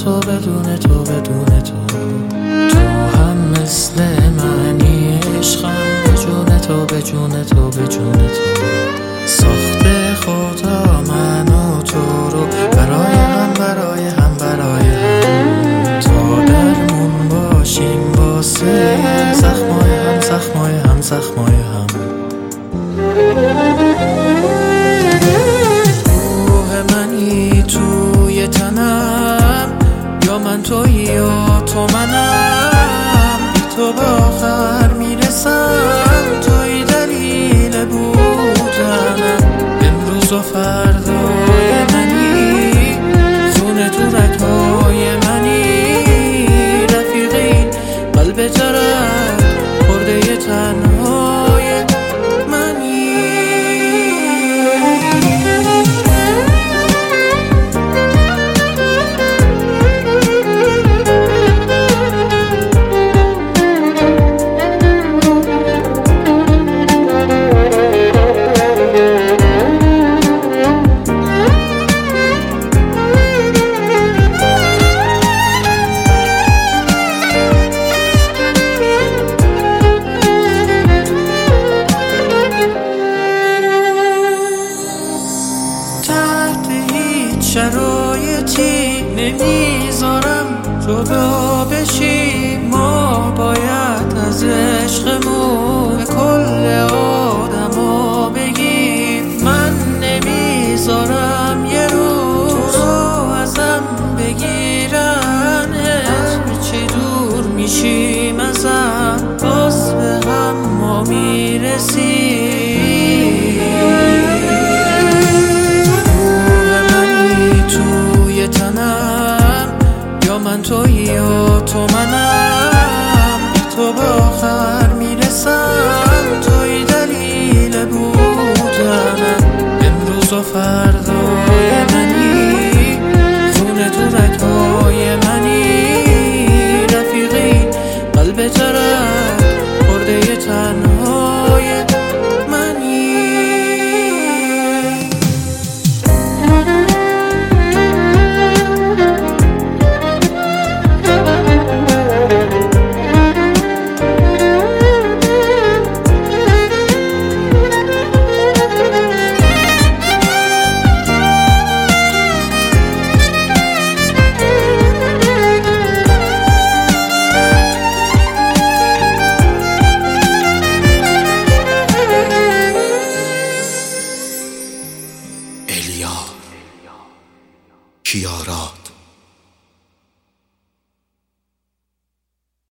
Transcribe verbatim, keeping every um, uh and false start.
تو بدون تو بدون تو تو هم مثل منی عشقم، به جون تو به جون تو به جون تو ساخته خدا من و تو رو برای هم برای هم برای هم تا درمون باشیم واسه زخمای هم زخمای هم زخمای هم. روح منی توی تنم، یا من توی یا تو منم، بی تو به آخر میرسم، توی دلیل بودنم، امروز و فردای منی، خون تو رگهای منی، رفیقین قلب جرد خورده تنهای منی. شرایطی نمیذارم جدا بشی، ما باید از عشقمون کل آدما بگیم. من نمیذارم یه روز تو ازم بگیرن، هرچی دور میشیم ازم باز به هم ما میرسیم. من توی یا تو منم، بی تو به آخر میرسم، توی دلیل بودنم، امروز و فردای منی، خون تو رگهای منی، رفیقی قلب جرد خورده تنهای منی. کیارا